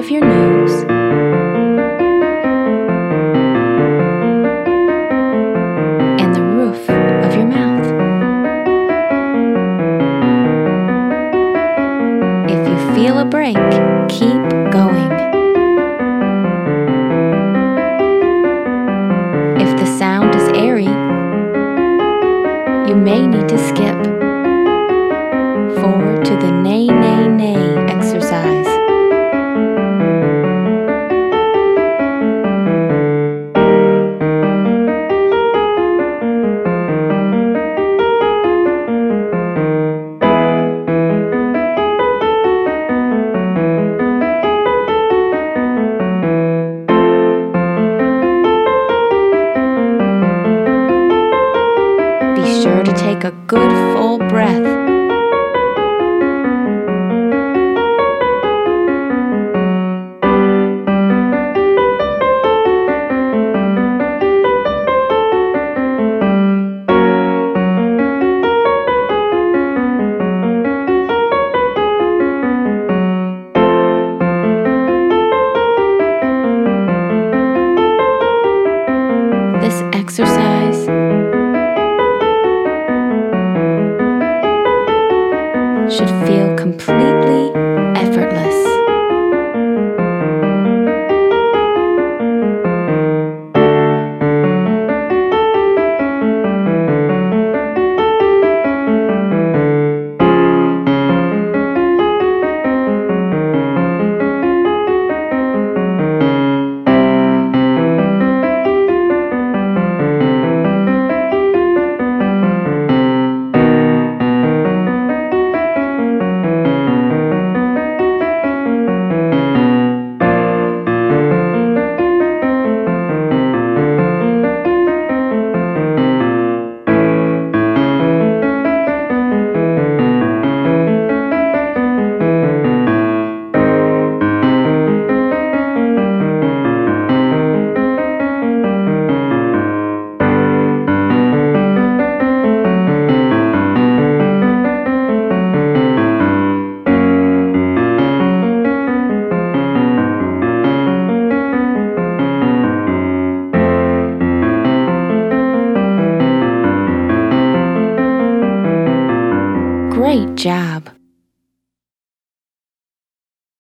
of your nose, and the roof of your mouth. If you feel a break, keep going. If the sound is airy, you may need to skip forward to the nay, nay, nay exercise. Be sure to take a good full breath. This exercise should feel completely effortless. Great job!